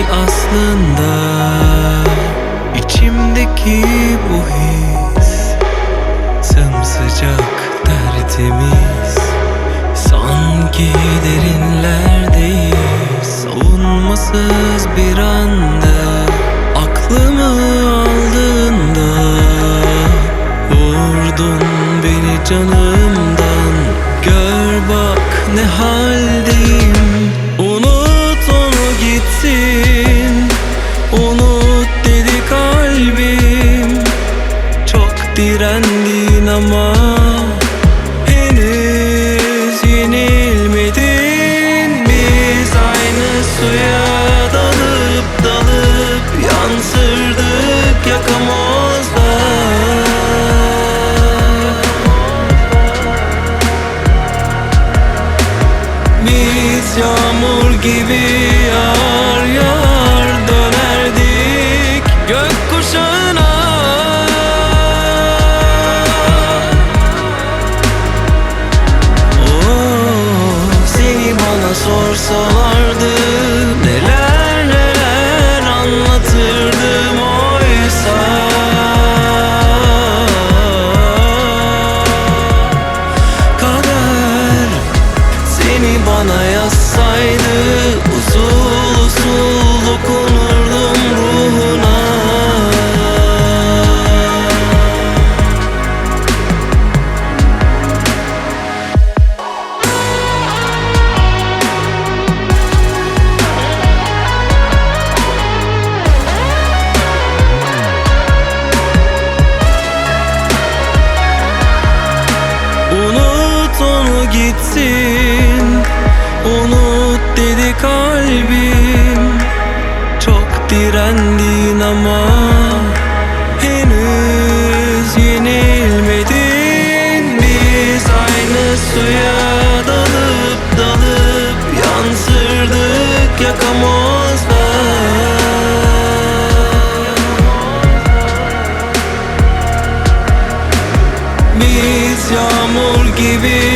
aslında içimdeki bu his, sımsıcak tertemiz. Sanki derinlerdeyiz, savunmasız bir anda. Aklımı aldığında vurdun beni canımdan. Gör bak ne haldeyim. Unut onu gitsin, unut dedi kalbim. Çok direndin ama henüz yenilmedin. Biz aynı suya dalıp dalıp yansırdık yakamozda. Biz yağmur gibi yağar yağar dönerdik gökkuşağına. Seni bana sorsalardı neler neler anlatırdım oysa. Kader seni bana yazsaydı usul usul dokunurdum ruhuna. Unut onu gitsin, unut dedi kalbim. Çok direndin ama henüz yenilmedin. Biz aynı suya dalıp dalıp yansırdık yakamozda. Biz yağmur gibi